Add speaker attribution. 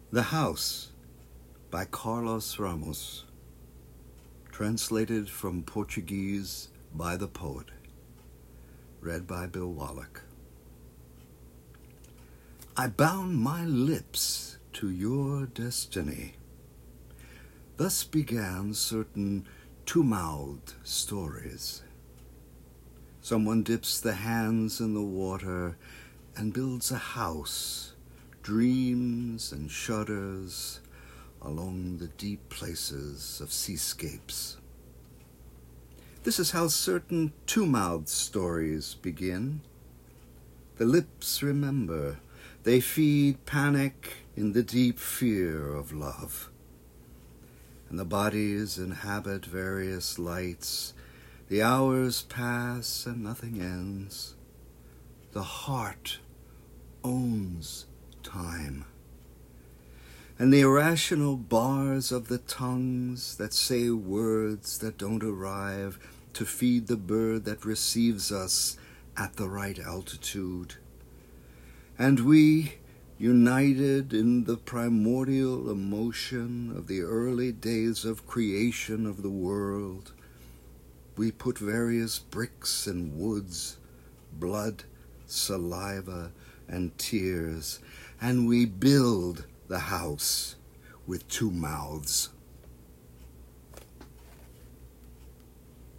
Speaker 1: The House by Carlos Ramos, translated from Portuguese by the poet, read by Bill Wallach. I bound my lips to your destiny. Thus began certain two-mouthed stories. Someone dips the hands in the water and builds a house, dreams and shudders along the deep places of seascapes. This is how certain two-mouthed stories begin. The lips remember. They feed panic in the deep fear of love. And the bodies inhabit various lights. The hours pass and nothing ends. The heart owns time. And the irrational bars of the tongues that say words that don't arrive to feed the bird that receives us at the right altitude. And we, united in the primordial emotion of the early days of creation of the world, we put various bricks and woods, blood, saliva, and tears, and we build the house with two mouths.